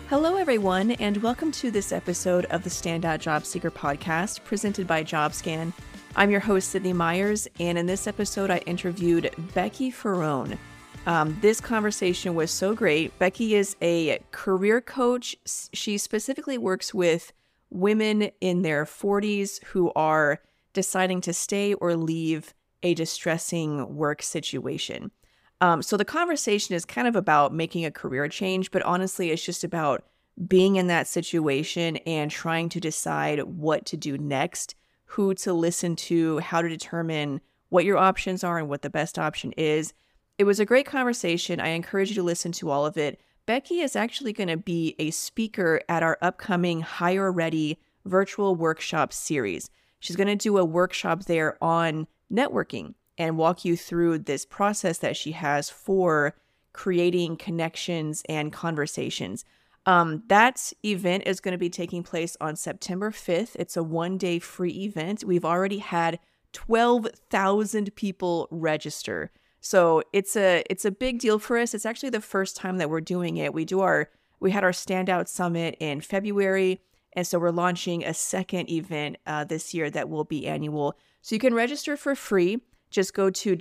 Hello, everyone, and welcome to this episode of the Standout Job Seeker podcast presented by JobScan. I'm your host, Sydney Myers, and in this episode, I interviewed Becky Ferrone. This conversation was so great. Becky is a career coach. She specifically works with women in their 40s who are deciding to stay or leave a distressing work situation. So the conversation is kind of about making a career change, but honestly, it's just about being in that situation and trying to decide what to do next, who to listen to, how to determine what your options are and what the best option is. It was a great conversation. I encourage you to listen to all of it. Becky is actually going to be a speaker at our upcoming Hire Ready virtual workshop series. She's going to do a workshop there on networking and walk you through this process that she has for creating connections and conversations. That event is going to be taking place on September 5th. It's a one-day free event. We've already had 12,000 people register. So it's a big deal for us. It's actually the first time that we're doing it. We had our Standout Summit in February, and so we're launching a second event this year that will be annual. So you can register for free. Just go to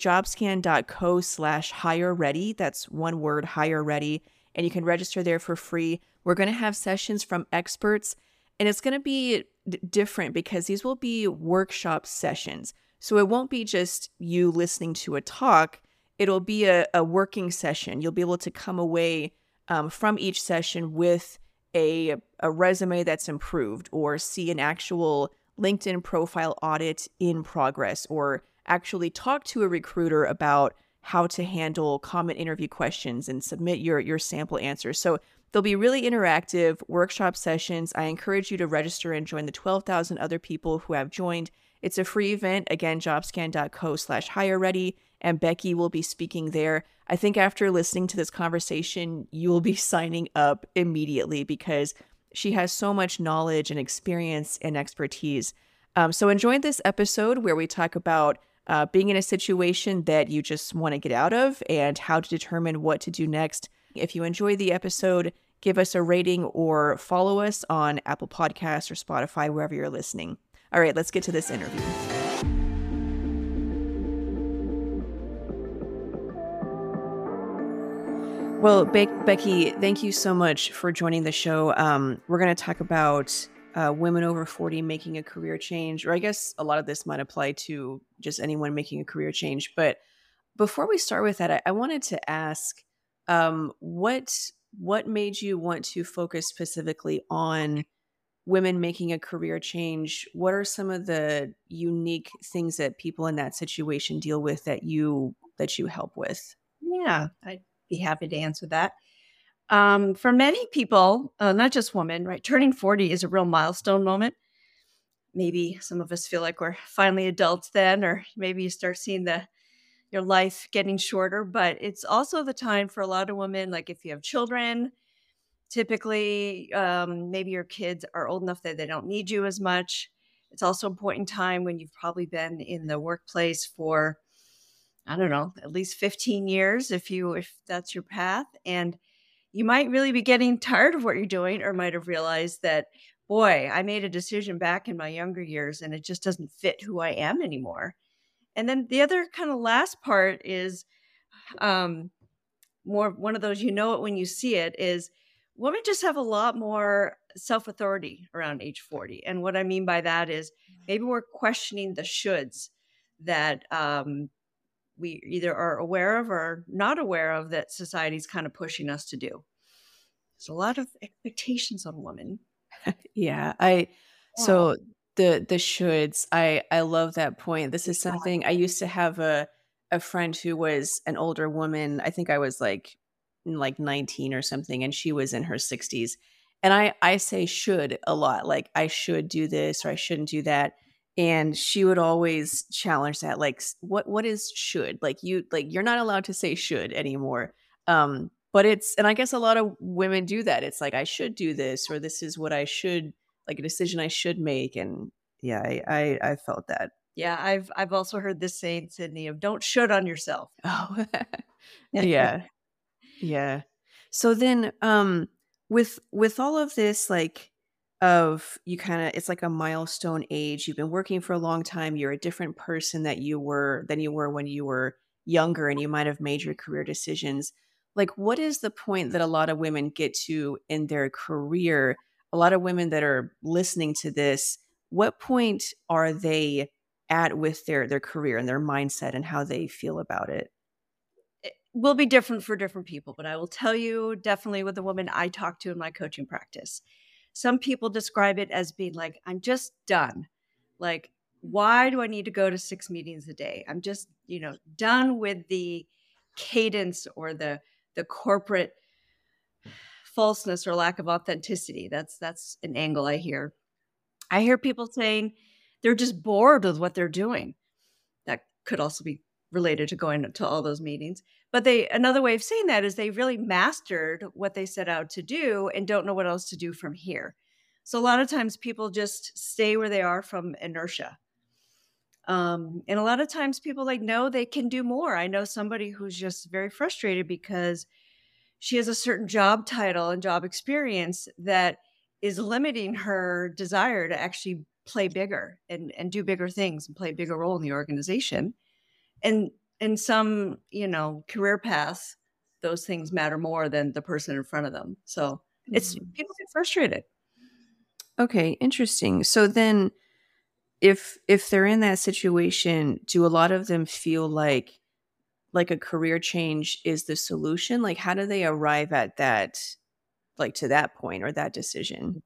jobscan.co/hire-ready. That's one word, hire ready. And you can register there for free. We're going to have sessions from experts, and it's going to be different because these will be workshop sessions. So it won't be just you listening to a talk. It'll be a working session. You'll be able to come away from each session with a resume that's improved, or see an actual LinkedIn profile audit in progress, or actually talk to a recruiter about how to handle common interview questions and submit your sample answers. So there'll be really interactive workshop sessions. I encourage you to register and join the 12,000 other people who have joined. It's a free event. Again, jobscan.co/hire-ready, and Becky will be speaking there. I think after listening to this conversation, you will be signing up immediately because she has so much knowledge and experience and expertise. So enjoy this episode where we talk about being in a situation that you just want to get out of and how to determine what to do next. If you enjoy the episode, give us a rating or follow us on Apple Podcasts or Spotify, wherever you're listening. All right, let's get to this interview. Well, Becky, thank you so much for joining the show. We're going to talk about women over 40 making a career change, or I guess a lot of this might apply to just anyone making a career change. But before we start with that, I wanted to ask, what made you want to focus specifically on women making a career change? What are some of the unique things that people in that situation deal with that you help with? Yeah, I'd be happy to answer that. For many people, not just women, right? Turning 40 is a real milestone moment. Maybe some of us feel like we're finally adults then, or maybe you start seeing your life getting shorter, but it's also the time for a lot of women, like if you have children, typically, maybe your kids are old enough that they don't need you as much. It's also a point in time when you've probably been in the workplace for, I don't know, at least 15 years, if that's your path. And you might really be getting tired of what you're doing, or might have realized that, boy, I made a decision back in my younger years and it just doesn't fit who I am anymore. And then the other kind of last part is more one of those, you know it when you see it, is women just have a lot more self-authority around age 40. And what I mean by that is maybe we're questioning the shoulds that we either are aware of or not aware of that society's kind of pushing us to do. There's a lot of expectations on women. Yeah, so the shoulds, I love that point. This is something I used to have a friend who was an older woman. I think I was like 19 or something, and she was in her 60s. And I say should a lot, like I should do this or I shouldn't do that. And she would always challenge that, like, what is should? Like you're not allowed to say should anymore. But and I guess a lot of women do that. It's like, I should do this, or this is what I should, like a decision I should make. And yeah, I felt that. Yeah, I've also heard this saying, Sydney, of don't should on yourself. Oh, yeah. Yeah. So then, with all of this, like, of you kind of, it's like a milestone age. You've been working for a long time. You're a different person than you were when you were younger, and you might have made your career decisions. Like, what is the point that a lot of women get to in their career? A lot of women that are listening to this, what point are they at with their career and their mindset and how they feel about it? It will be different for different people, but I will tell you definitely with the women I talk to in my coaching practice. Some people describe it as being like, I'm just done. Like, why do I need to go to 6 meetings a day? I'm just, done with the cadence or the corporate falseness or lack of authenticity. That's an angle I hear. I hear people saying they're just bored with what they're doing. That could also be related to going to all those meetings. But another way of saying that is they really mastered what they set out to do and don't know what else to do from here. So a lot of times people just stay where they are from inertia. And a lot of times people know they can do more. I know somebody who's just very frustrated because she has a certain job title and job experience that is limiting her desire to actually play bigger and do bigger things and play a bigger role in the organization. And in some, career paths, those things matter more than the person in front of them. So it's people get frustrated. Okay, interesting. So then if they're in that situation, do a lot of them feel like a career change is the solution? Like, how do they arrive at that, like, to that point or that decision?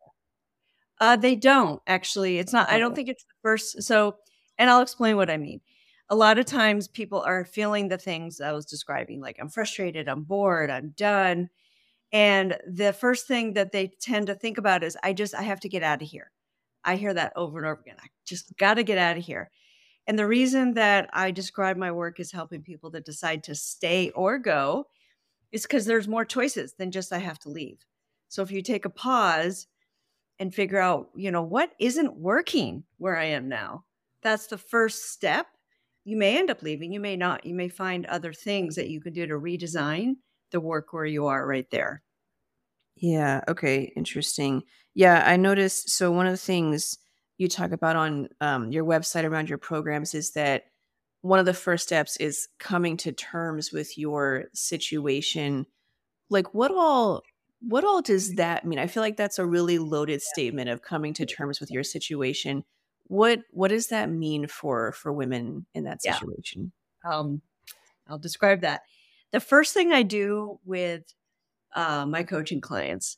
They don't actually. It's not. I don't Okay. think it's the first. So, and I'll explain what I mean. A lot of times, people are feeling the things I was describing, like I'm frustrated, I'm bored, I'm done, and the first thing that they tend to think about is, I have to get out of here. I hear that over and over again. I just got to get out of here. And the reason that I describe my work as helping people to decide to stay or go is because there's more choices than just I have to leave. So if you take a pause and figure out, what isn't working where I am now, that's the first step. You may end up leaving, you may not. You may find other things that you can do to redesign the work where you are right there. Yeah, okay, interesting. Yeah, I noticed, so one of the things you talk about on your website around your programs is that one of the first steps is coming to terms with your situation. Like, what all does that mean? I feel like that's a really loaded statement of coming to terms with your situation. What does that mean for women in that Yeah. situation? Um, I'll describe that. The first thing I do with my coaching clients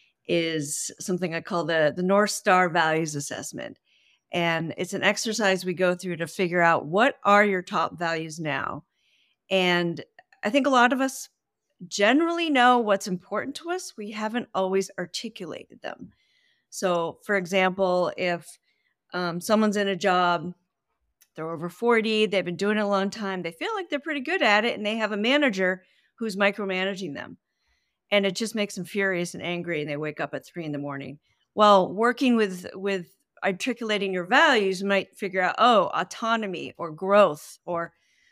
is something I call the North Star Values Assessment. And it's an exercise we go through to figure out what are your top values now. And I think a lot of us generally know what's important to us. We haven't always articulated them. So, for example, if someone's in a job, they're over 40, they've been doing it a long time, they feel like they're pretty good at it, and they have a manager who's micromanaging them. And it just makes them furious and angry, and they wake up at 3 in the morning. Well, working with articulating your values might figure out, oh, autonomy or growth or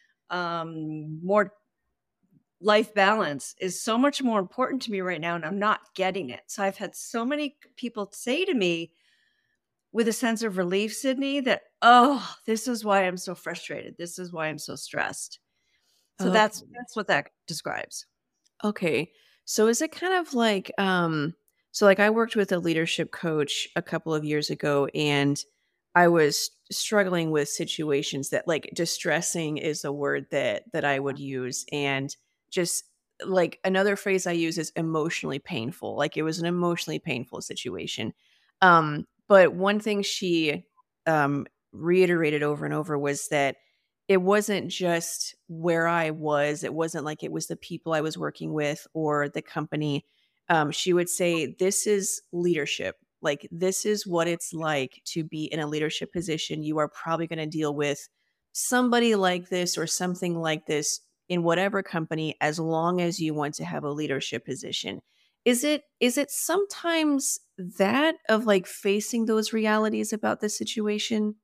more life balance is so much more important to me right now, and I'm not getting it. So I've had so many people say to me with a sense of relief, Sydney, that, oh, this is why I'm so frustrated. This is why I'm so stressed. So Okay. that's what that describes. Okay. So is it kind of like so like I worked with a leadership coach a couple of years ago, and I was struggling with situations that, like, distressing is a word that I would use, and just like another phrase I use is emotionally painful. Like, it was an emotionally painful situation. But one thing she reiterated over and over was that it wasn't just where I was. It wasn't like it was the people I was working with or the company. She would say, this is leadership. Like, this is what it's like to be in a leadership position. You are probably going to deal with somebody like this or something like this in whatever company, as long as you want to have a leadership position. Is it sometimes that of, like, facing those realities about the situation?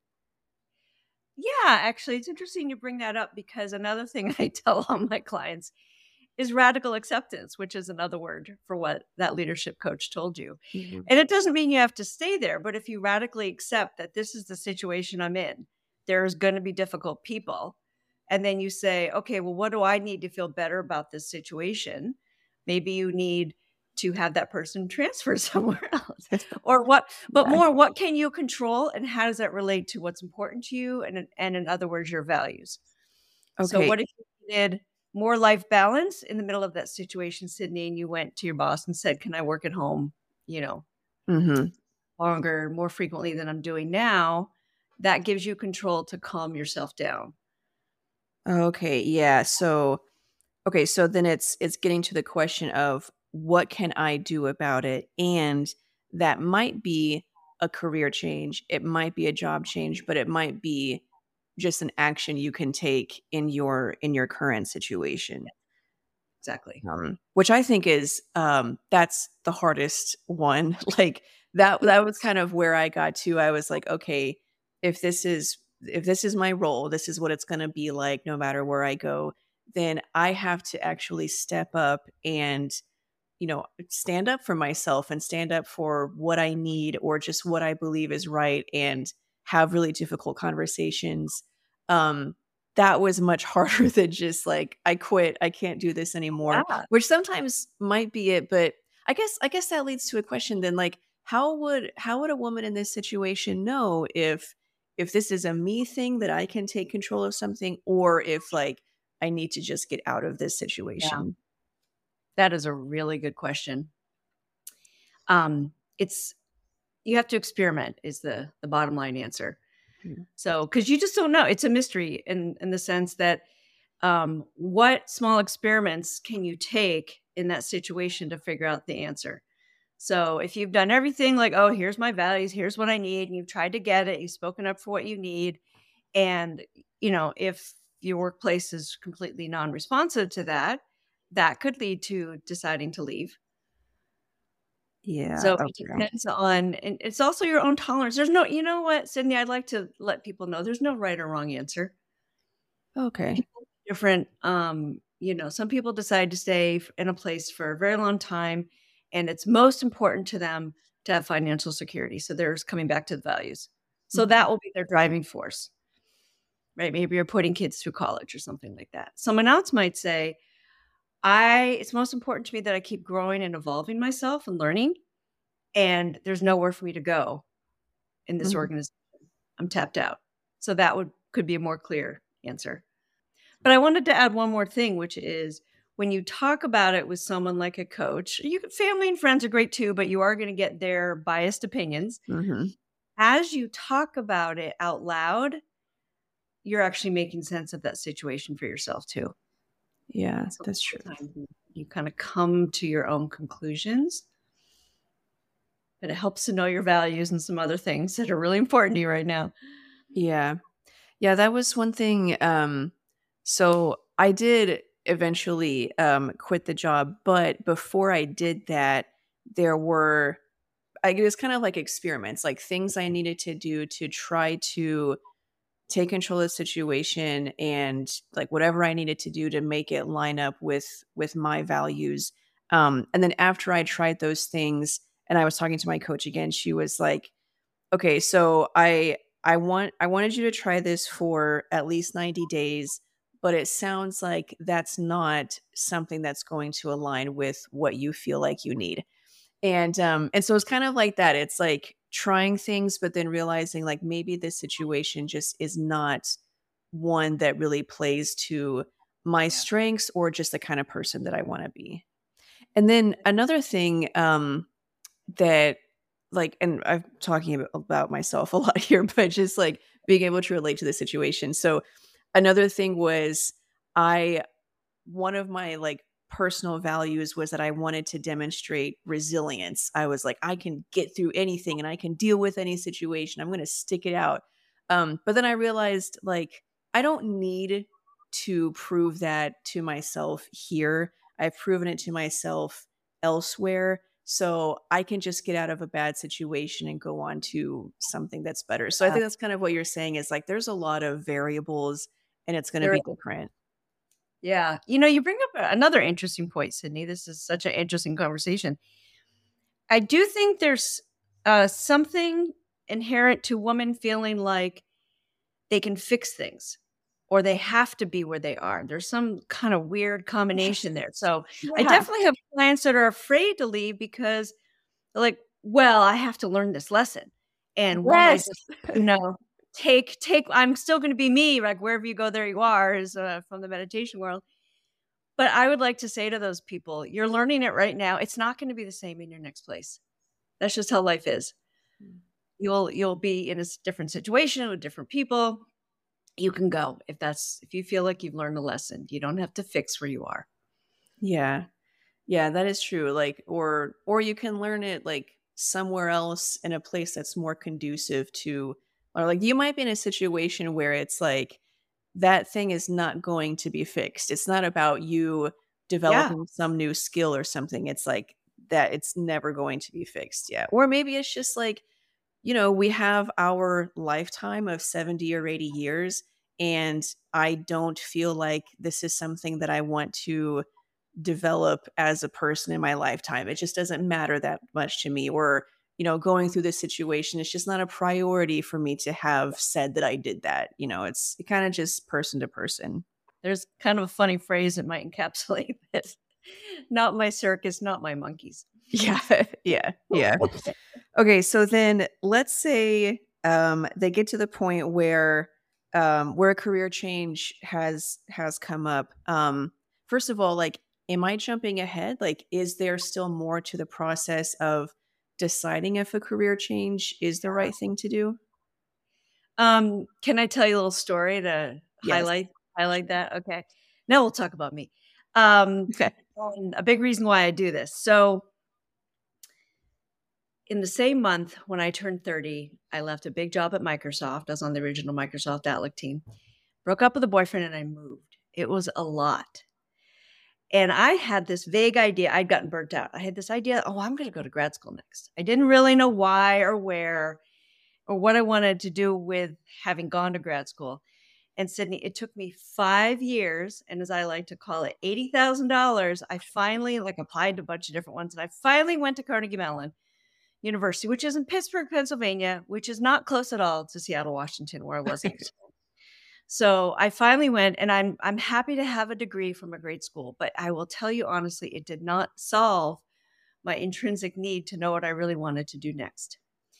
Yeah, actually, it's interesting you bring that up because another thing I tell all my clients is radical acceptance, which is another word for what that leadership coach told you. Mhm. And it doesn't mean you have to stay there, but if you radically accept that this is the situation I'm in, there's going to be difficult people. And then you say, okay, well, what do I need to feel better about this situation? Maybe you need to have that person transfer somewhere else or but Yeah. more, what can you control and how does that relate to what's important to you? And in other words, your values. So Okay. what if you needed more life balance in the middle of that situation, Sydney, and you went to your boss and said, can I work at home, Hmm. longer, more frequently than I'm doing now? That gives you control to calm yourself down. Okay. Yeah. So, okay. So then it's getting to the question of what can I do about it? And that might be a career change. It might be a job change, but it might be just an action you can take in your current situation. Exactly. Which I think is that's the hardest one. Like that was kind of where I got to. I was like, okay, if this is my role, this is what it's going to be like no matter where I go, then I have to actually step up and stand up for myself and stand up for what I need or just what I believe is right and have really difficult conversations. Um, that was much harder than just like, I quit, I can't do this anymore, Yeah. which sometimes might be it. But I guess that leads to a question then, like, how would a woman in this situation know if this is a me thing that I can take control of something, or if like I need to just get out of this Yeah. situation? That is a really good question. It's you have to experiment is the bottom line answer. Mm. So, because you just don't know, it's a mystery in the sense that what small experiments can you take in that situation to figure out the answer? So, if you've done everything like, oh, here's my values, here's what I need, and you've tried to get it, you've spoken up for what you need, and if your workplace is completely non-responsive to that, that could lead to deciding to leave. Yeah. So it Okay. depends on, and it's also your own tolerance. There's no, you know what, Sydney, I'd like to let people know there's no right or wrong answer. Okay. People are different. Some people decide to stay in a place for a very long time, and it's most important to them to have financial security. So there's coming back to the values. So Mhm. that will be their driving force, right? Maybe you're putting kids through college or something like that. Someone else might say, it's most important to me that I keep growing and evolving myself and learning, and there's nowhere for me to go in this Mhm. organization. I'm tapped out. So that could be a more clear answer. But I wanted to add one more thing, which is when you talk about it with someone like a coach, family and friends are great too, but you are going to get their biased opinions. Mhm. As you talk about it out loud, you're actually making sense of that situation for yourself too. Yeah, So that's true. sometimes you kind of come to your own conclusions, but it helps to know your values and some other things that are really important to you right now. Yeah. Yeah, that was one thing, so I did eventually, quit the job, but before I did that, there were it was kind of like experiments, like things I needed to do to try to take control of the situation and like whatever I needed to do to make it line up with my values. And then after I tried those things and I was talking to my coach again, she was like, "Okay, so I wanted you to try this for at least 90 days, but it sounds like that's not something that's going to align with what you feel like you need." And so it's kind of like that. It's like trying things, but then realizing like maybe this situation just is not one that really plays to my Yeah. strengths or just the kind of person that I want to be. And then another thing that like, and I'm talking about myself a lot here, but just like being able to relate to the situation. So another thing was I one of my like personal values was that I wanted to demonstrate resilience. I was like, I can get through anything and I can deal with any situation. I'm going to stick it out. But then I realized like I don't need to prove that to myself here. I've proven it to myself elsewhere. So I can just get out of a bad situation and go on to something that's better. So I think that's kind of what you're saying is like there's a lot of variables and it's going to There be different. Yeah. You bring up another interesting point, Sydney. This is such an interesting conversation. I do think there's something inherent to women feeling like they can fix things or they have to be where they are. There's some kind of weird combination there. So I Yeah. definitely have clients that are afraid to leave because they're like, well, I have to learn this lesson. And won't I Yes. just, take, I'm still going to be me, like wherever you go, there you are, is from the meditation world. But I would like to say to those people, you're learning it right now. It's not going to be the same in your next place. That's just how life is. You'll be in a different situation with different people. You can go if you feel like you've learned a lesson. You don't have to fix where you are. Yeah. Yeah, that is true. Like, or you can learn it like somewhere else in a place that's more conducive to, or like you might be in a situation where it's like that thing is not going to be fixed. It's not about you Yeah. developing some new skill or something. It's like that it's never going to be fixed. Yeah. Or maybe it's just like, we have our lifetime of 70 or 80 years, and I don't feel like this is something that I want to develop as a person in my lifetime. It just doesn't matter that much to me. Or, going through this situation, it's just not a priority for me to have said that I did that. It kind of just person to person. There's kind of a funny phrase that might encapsulate this. Not my circus, not my monkeys. Yeah. Yeah. Yeah. Okay. So then let's say they get to the point where a career change has come up. First of all, like, am I jumping ahead? Like, is there still more to the process of deciding if a career change is the right thing to do? Can I tell you a little story to Yes. highlight that? Okay. Now we'll talk about me. Um, Okay. and a big reason why I do this. So in the same month when I turned 30, I left a big job at Microsoft. I was on the original Microsoft Outlook team. Broke up with a boyfriend and I moved. It was a lot. And I had this vague idea. I'd gotten burnt out. I had this idea, oh, I'm going to go to grad school next. I didn't really know why or where or what I wanted to do with having gone to grad school. And Sydney, it took me 5 years, and as I like to call it, $80,000. I finally applied to a bunch of different ones, and I finally went to Carnegie Mellon University, which is in Pittsburgh, Pennsylvania, which is not close at all to Seattle, Washington, where I was at the school. So I finally went, and I'm happy to have a degree from a great school, but I will tell you honestly, it did not solve my intrinsic need to know what I really wanted to do next.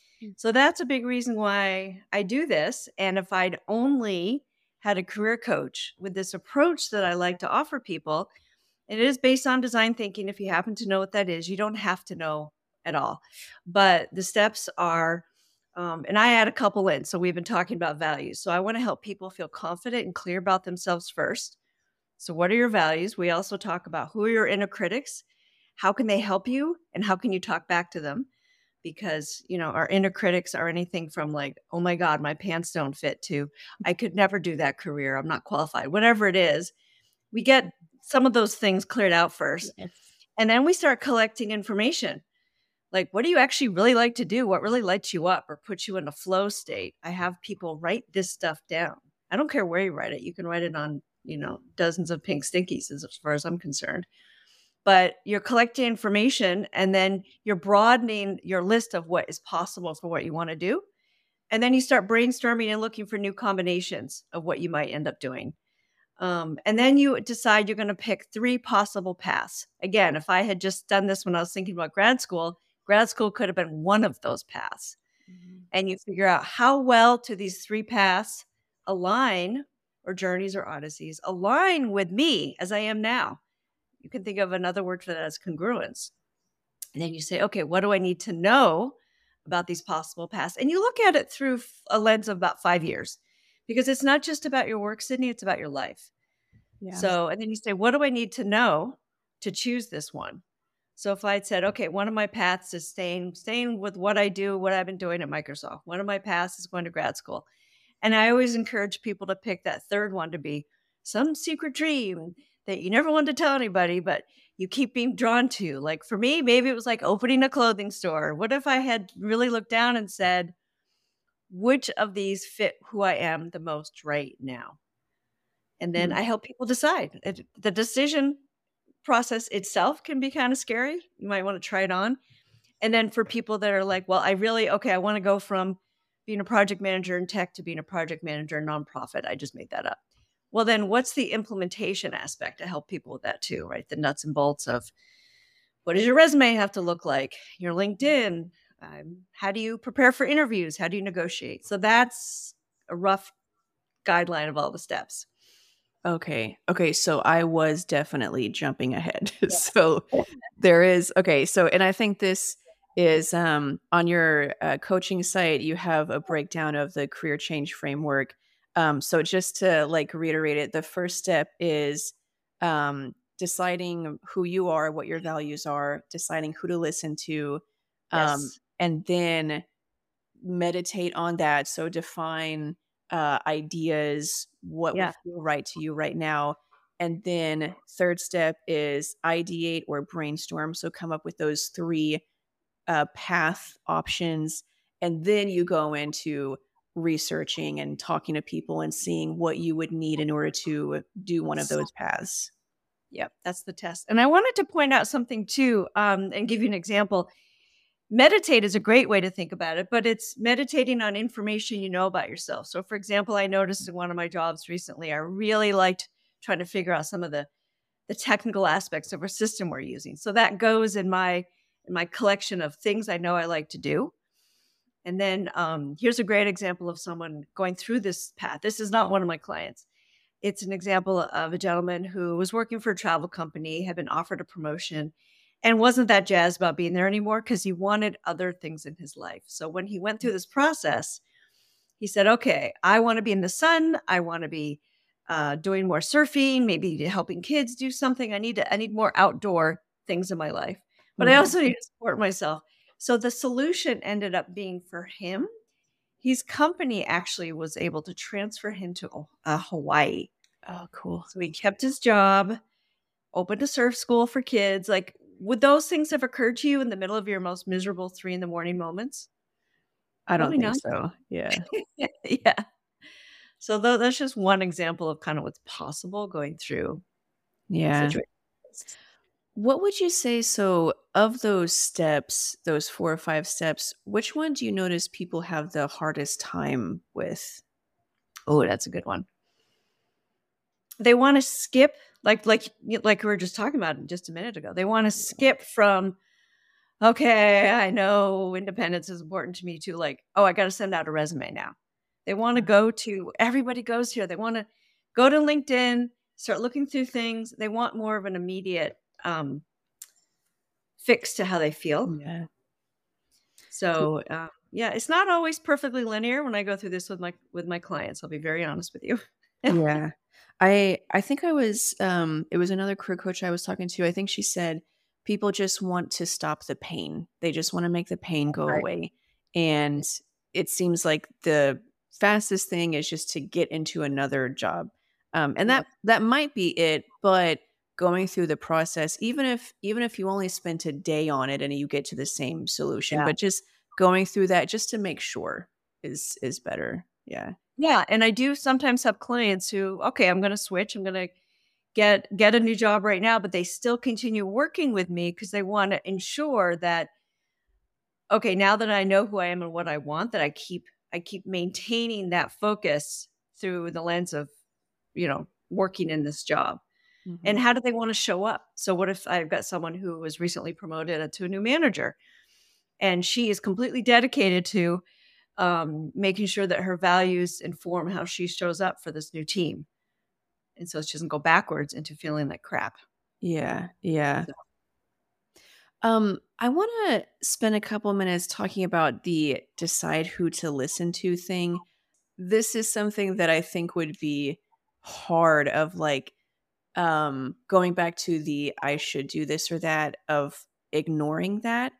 So that's a big reason why I do this. And if I'd only had a career coach with this approach that I like to offer people, it is based on design thinking. If you happen to know what that is, you don't have to know at all. But the steps are, and I add a couple in. So we've been talking about values. So I want to help people feel confident and clear about themselves first. So what are your values? We also talk about who are your inner critics, how can they help you, and how can you talk back to them? Because our inner critics are anything from like, oh my god, my pants don't fit, to I could never do that career, I'm not qualified, whatever it is. We get some of those things cleared out first, Yes. and then we start collecting information, like what do you actually really like to do, what really lights you up or puts you in a flow state. I have people write this stuff down. I don't care where you write it. You can write it on dozens of pink stinkies, as far as I'm concerned. But you're collecting information, and then you're broadening your list of what is possible for what you want to do. And then you start brainstorming and looking for new combinations of what you might end up doing. And then you decide you're going to pick 3 possible paths. Again, if I had just done this when I was thinking about grad school could have been one of those paths. Mm-hmm. And you figure out how well do these 3 paths align, or journeys or odysseys align with me as I am now. You can think of another word for that as congruence. And then you say, okay, what do I need to know about these possible paths? And you look at it through a lens of about 5 years, because it's not just about your work, Sydney, it's about your life. Yeah. So, and then you say, what do I need to know to choose this one? So if I had said, okay, one of my paths is staying with what I do, what I've been doing at Microsoft. One of my paths is going to grad school. And I always encourage people to pick that third one to be some secret dream that you never want to tell anybody, but you keep being drawn to. Like for me, maybe it was like opening a clothing store. What if I had really looked down and said, which of these fit who I am the most right now? And then I help people decide. The decision process itself can be kind of scary. You might want to try it on. And then for people that are like, well, I want to go from being a project manager in tech to being a project manager in nonprofit. I just made that up. Well, then what's the implementation aspect to help people with that too, right? The nuts and bolts of what does your resume have to look like? Your LinkedIn. How do you prepare for interviews? How do you negotiate? So that's a rough guideline of all the steps. Okay. So I was definitely jumping ahead. So there is, okay. So, and I think this is on your coaching site, you have a breakdown of the career change framework. So just to like reiterate it, the first step is deciding who you are, what your values are, deciding who to listen to, and then meditate on that. So define ideas, what would feel right to you right now. And then third step is ideate or brainstorm. So come up with those 3 path options. And then you go into researching and talking to people and seeing what you would need in order to do one of those paths. Yep, that's the test. And I wanted to point out something too, and give you an example. Meditate is a great way to think about it, but it's meditating on information you know about yourself. So for example, I noticed in one of my jobs recently, I really liked trying to figure out some of the technical aspects of a system we're using. So that goes in my collection of things I know I like to do. And then here's a great example of someone going through this path. This is not one of my clients. It's an example of a gentleman who was working for a travel company, had been offered a promotion, and wasn't that jazzed about being there anymore because he wanted other things in his life. So when he went through this process, he said, okay, I want to be in the sun. I want to be doing more surfing, maybe helping kids do something. I need more outdoor things in my life, but I also need to support myself. So the solution ended up being for him, his company actually was able to transfer him to Hawaii. Oh, cool. So he kept his job, opened a surf school for kids. Like, would those things have occurred to you in the middle of your most miserable 3 a.m. moments? I don't think so. Yeah. Yeah. So that's just one example of kind of what's possible going through. Yeah. What would you say? So of those steps, those 4 or 5 steps, which one do you notice people have the hardest time with? Oh, that's a good one. They want to skip, like we were just talking about just a minute ago. They want to skip from, okay, I know independence is important to me too. Like, oh, I got to send out a resume now. They want to go to, everybody goes here. They want to go to LinkedIn, start looking through things. They want more of an immediate fix to how they feel. Yeah. So it's not always perfectly linear when I go through this with my clients. I'll be very honest with you. Yeah. I think I was it was another career coach I was talking to. I think she said people just want to stop the pain. They just want to make the pain go away. And it seems like the fastest thing is just to get into another job. And that might be it, but going through the process, even if you only spent a day on it and you get to the same solution, but just going through that just to make sure is better. Yeah. Yeah. And I do sometimes have clients who, okay, I'm going to switch. I'm going to get a new job right now, but they still continue working with me because they want to ensure that, okay, now that I know who I am and what I want, that I keep maintaining that focus through the lens of, working in this job. Mm-hmm. And how do they want to show up? So what if I've got someone who was recently promoted to a new manager and she is completely dedicated to making sure that her values inform how she shows up for this new team. And so she doesn't go backwards into feeling like crap. Yeah. Yeah. So. I want to spend a couple minutes talking about the decide who to listen to thing. This is something that I think would be hard of like, going back to the I should do this or that of ignoring that.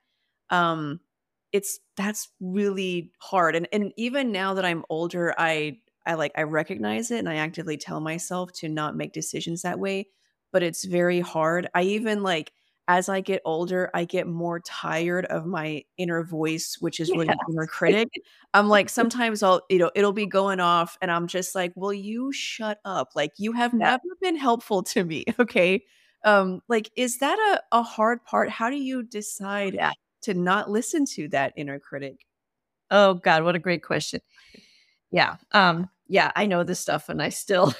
That's really hard. And even now that I'm older, I recognize it and I actively tell myself to not make decisions that way, but it's very hard. I even as I get older, I get more tired of my inner voice, which is really Yeah. the inner critic. I'm like, sometimes it'll be going off and I'm just like, will you shut up? Like, you have Yeah. never been helpful to me. Okay. Like, is that a hard part? How do you decide Yeah. to not listen to that inner critic? Oh God, what a great question. Yeah. Yeah, I know this stuff and I still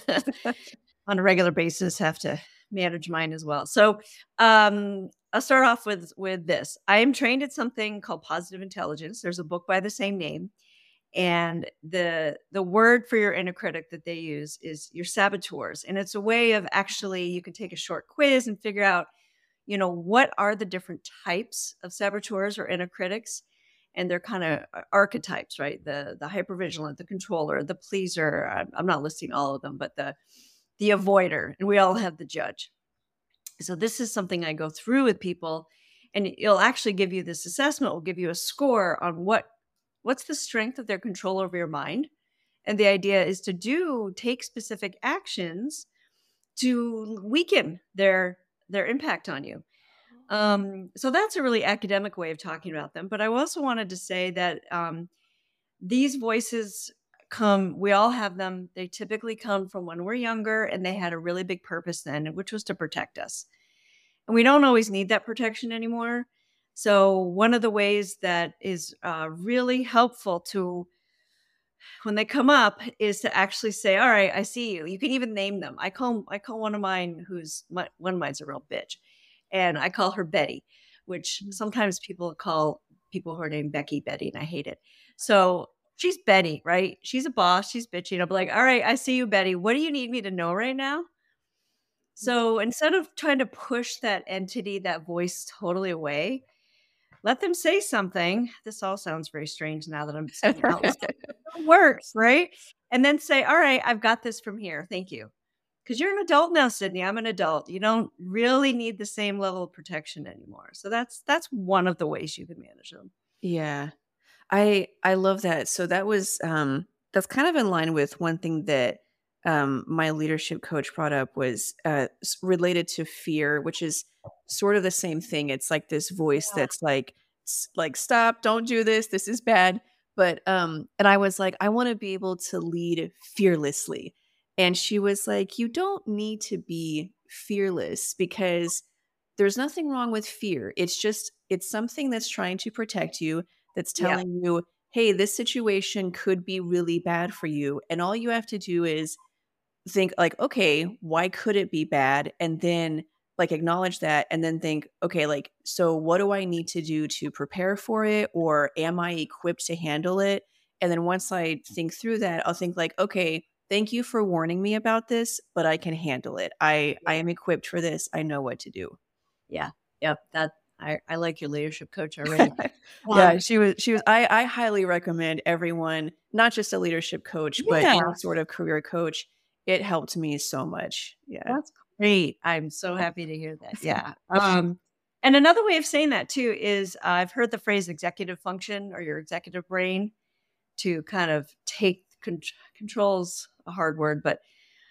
on a regular basis have to manage mine as well. So, I'll start off with this. I am trained at something called positive intelligence. There's a book by the same name, and the word for your inner critic that they use is your saboteurs, and it's a way of actually you can take a short quiz and figure out, what are the different types of saboteurs or inner critics, and they're kind of archetypes, right? The hypervigilant, the controller, the pleaser. I'm not listing all of them, but the avoider, and we all have the judge. So this is something I go through with people, and it'll actually give you this assessment. Will give you a score on what's the strength of their control over your mind, and the idea is to take specific actions to weaken their impact on you. So that's a really academic way of talking about them. But I also wanted to say that these voices we all have them. They typically come from when we're younger and they had a really big purpose then, which was to protect us. And we don't always need that protection anymore. So one of the ways that is really helpful to when they come up is to actually say, all right, I see you. You can even name them. I call one of mine one of mine's a real bitch. And I call her Betty, which sometimes people call people who are named Becky Betty, and I hate it. So she's Betty, right? She's a boss. She's bitchy. And I'll be like, all right, I see you, Betty. What do you need me to know right now? So instead of trying to push that entity, that voice totally away, let them say something. This all sounds very strange now that I'm saying it out loud. It works, right? And then say, all right, I've got this from here. Thank you. Because you're an adult now, Sydney. I'm an adult. You don't really need the same level of protection anymore. So that's one of the ways you can manage them. Yeah. I love that. So that's kind of in line with one thing that my leadership coach brought up was related to fear, which is sort of the same thing. It's like this voice Yeah. that's like like stop, don't do this. This is bad. But and I was like, I want to be able to lead fearlessly. And she was like, you don't need to be fearless because there's nothing wrong with fear. It's something that's trying to protect you, that's Yeah. telling you, hey, this situation could be really bad for you. And all you have to do is think, like, okay, why could it be bad? And then, like, acknowledge that and then think, okay, like, so what do I need to do to prepare for it? Or am I equipped to handle it? And then once I think through that, I'll think, like, okay, thank you for warning me about this, but I can handle it. I am equipped for this. I know what to do. Yeah. Yep. I like your leadership coach already. Yeah, she was I highly recommend everyone, not just a leadership coach, but Yeah. any sort of career coach. It helped me so much. Yeah. That's great. I'm so happy to hear that. Yeah. And another way of saying that too is I've heard the phrase executive function or your executive brain to kind of take controls a hard word, but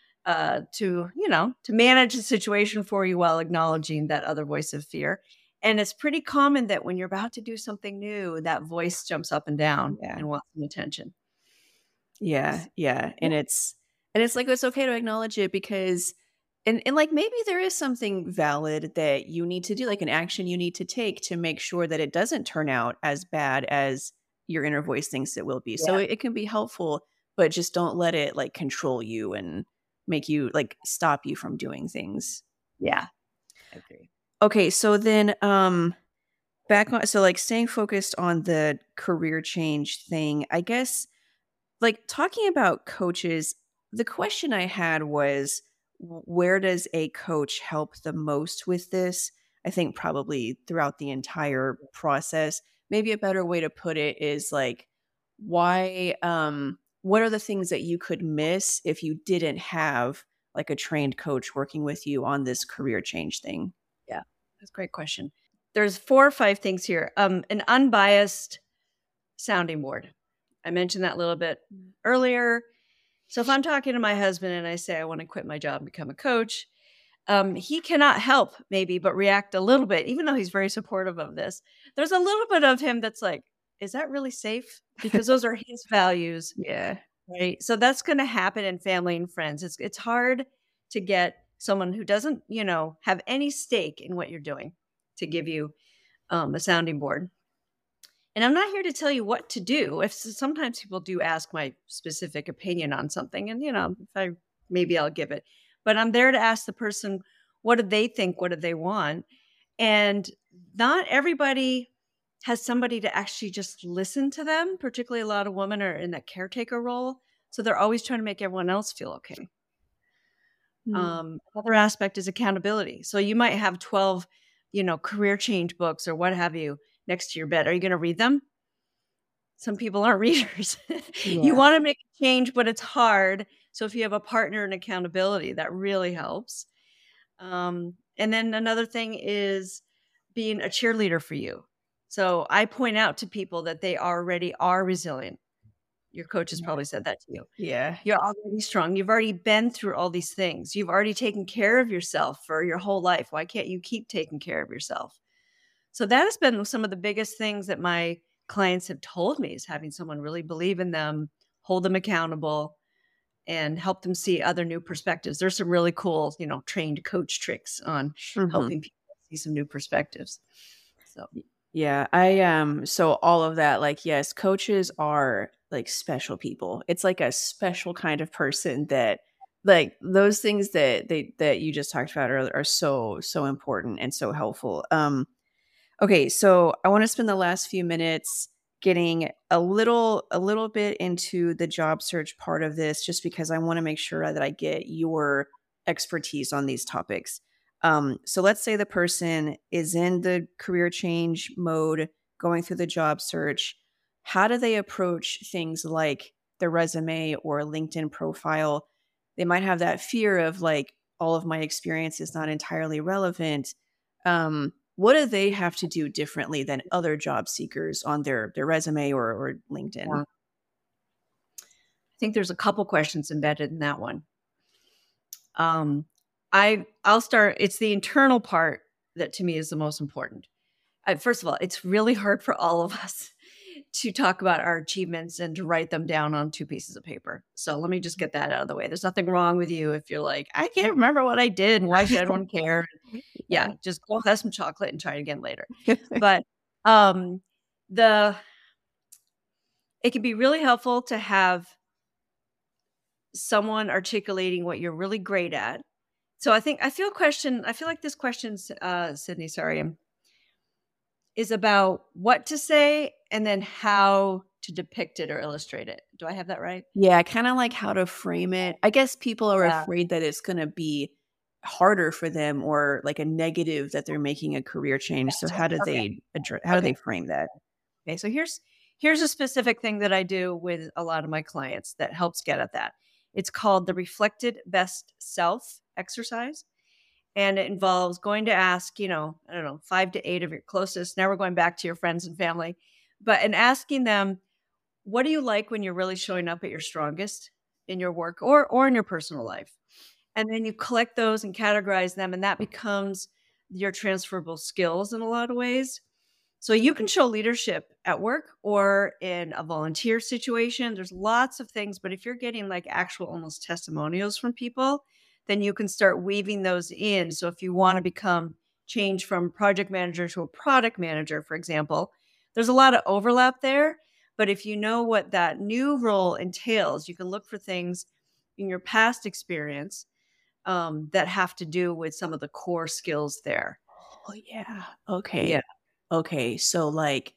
to manage the situation for you while acknowledging that other voice of fear. And it's pretty common that when you're about to do something new, that voice jumps up and down Yeah. and wants some attention. Yeah, yeah. And it's like it's okay to acknowledge it because and like maybe there is something valid that you need to do, like an action you need to take to make sure that it doesn't turn out as bad as your inner voice thinks it will be. So Yeah. it can be helpful, but just don't let it like control you and make you like stop you from doing things. Yeah. I agree. Okay, so then back on so like staying focused on the career change thing, I guess like talking about coaches, the question I had was where does a coach help the most with this? I think probably throughout the entire process. Maybe a better way to put it is like why what are the things that you could miss if you didn't have like a trained coach working with you on this career change thing? Yeah. That's a great question. There's 4 or 5 things here. An unbiased sounding board. I mentioned that a little bit earlier. So if I'm talking to my husband and I say I want to quit my job and become a coach, he cannot help maybe but react a little bit, even though he's very supportive of this. There's a little bit of him that's like, is that really safe? Because those are his values, Yeah. right? So that's going to happen in family and friends. It's hard to get someone who doesn't, have any stake in what you're doing to give you a sounding board. And I'm not here to tell you what to do. If sometimes people do ask my specific opinion on something, and maybe I'll give it. But I'm there to ask the person, what do they think? What do they want? And not everybody has somebody to actually just listen to them. Particularly, a lot of women are in that caretaker role, so they're always trying to make everyone else feel okay. Another aspect is accountability. So you might have 12, career change books or what have you next to your bed. Are you going to read them? Some people aren't readers. Yeah. You want to make a change, but it's hard. So if you have a partner in accountability, that really helps. And then another thing is being a cheerleader for you. So I point out to people that they already are resilient. Your coach has probably said that to you. Yeah. You're already strong. You've already been through all these things. You've already taken care of yourself for your whole life. Why can't you keep taking care of yourself? So that has been some of the biggest things that my clients have told me, is having someone really believe in them, hold them accountable, and help them see other new perspectives. There's some really cool, trained coach tricks on helping people see some new perspectives. So yeah, so all of that, like, yes, coaches are like special people. It's like a special kind of person that, like, those things that you just talked about are so important and so helpful. Okay, so I want to spend the last few minutes getting a little bit into the job search part of this, just because I want to make sure that I get your expertise on these topics. So let's say the person is in the career change mode, going through the job search. How do they approach things like their resume or LinkedIn profile? They might have that fear of, like, all of my experience is not entirely relevant. What do they have to do differently than other job seekers on their resume or LinkedIn? I think there's a couple questions embedded in that one. I'll start. It's the internal part that to me is the most important. First of all, it's really hard for all of us to talk about our achievements and to write them down on 2 pieces of paper. So let me just get that out of the way. There's nothing wrong with you if you're like, I can't remember what I did and why should anyone care? Yeah, just go have some chocolate and try it again later. But it can be really helpful to have someone articulating what you're really great at. So I feel like this question, Sydney, sorry, is about what to say and then how to depict it or illustrate it. Do I have that right? Yeah, kind of like how to frame it. I guess people are afraid that it's going to be harder for them, or like a negative that they're making a career change. So how do they frame that? Okay, so here's a specific thing that I do with a lot of my clients that helps get at that. It's called the Reflected Best Self exercise. And it involves going to ask, 5 to 8 of your closest. Now we're going back to your friends and family, and asking them, what do you like when you're really showing up at your strongest in your work or in your personal life? And then you collect those and categorize them, and that becomes your transferable skills in a lot of ways. So you can show leadership at work or in a volunteer situation. There's lots of things, but if you're getting like actual almost testimonials from people, then you can start weaving those in. So if you want to change from project manager to a product manager, for example, there's a lot of overlap there. But if you know what that new role entails, you can look for things in your past experience that have to do with some of the core skills there. Oh, yeah. Okay. Yeah. Okay. So like,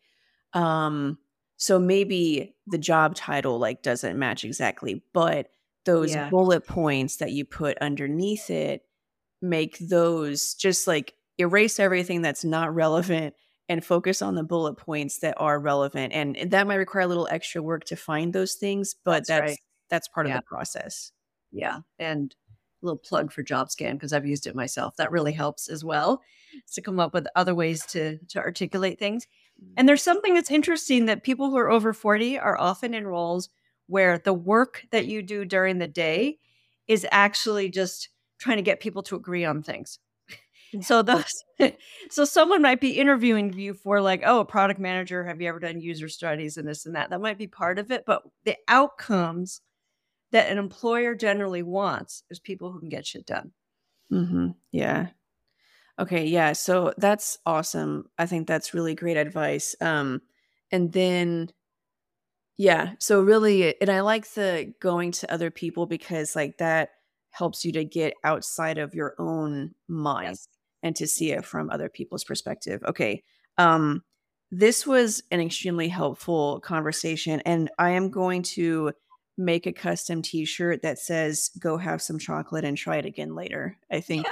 so maybe the job title like doesn't match exactly, but those bullet points that you put underneath it, make those just like erase everything that's not relevant and focus on the bullet points that are relevant. And that might require a little extra work to find those things, but that's part of the process. Yeah. And a little plug for JobScan, because I've used it myself. That really helps as well, to come up with other ways to articulate things. And there's something that's interesting, that people who are over 40 are often in roles where the work that you do during the day is actually just trying to get people to agree on things. So so someone might be interviewing you for like, oh, a product manager, have you ever done user studies and this and that? That might be part of it, but the outcomes that an employer generally wants is people who can get shit done. Yeah. Okay. Yeah. So that's awesome. I think that's really great advice. And then, yeah. So really, and I like the going to other people because like that helps you to get outside of your own mind Yes. and to see it from other people's perspective. Okay. Um, this was an extremely helpful conversation, and I am going to make a custom t-shirt that says go have some chocolate and try it again later. I think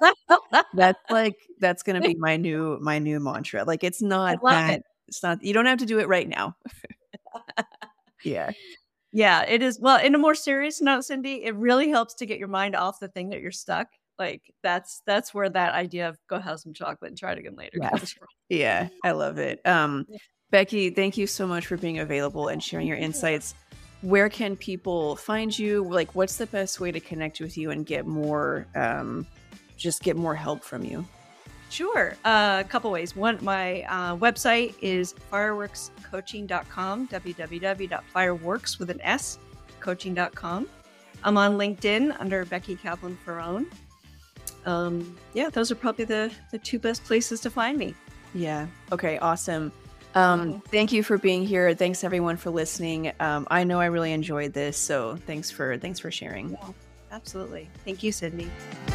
that's going to be my new mantra. Like it's I not love that it. it's not you don't have to do it right now. Yeah. Yeah, it is. Well, in a more serious note, Cindy, it really helps to get your mind off the thing that you're stuck. Like that's where that idea of go have some chocolate and try it again later Yeah. comes from. Yeah, I love it. Becky, thank you so much for being available and sharing your insights. Where can people find you? Like, what's the best way to connect with you and get more, just get more help from you? Sure. A couple ways. One, my website is fireworkscoaching.com, www.fireworks with an S, coaching.com. I'm on LinkedIn under Becky Kaplan Ferrone. Yeah, those are probably the two best places to find me. Yeah. Okay. Awesome. Thank you for being here. Thanks everyone for listening. I know I really enjoyed this, so thanks for sharing. Yeah, absolutely. Thank you, Cindy.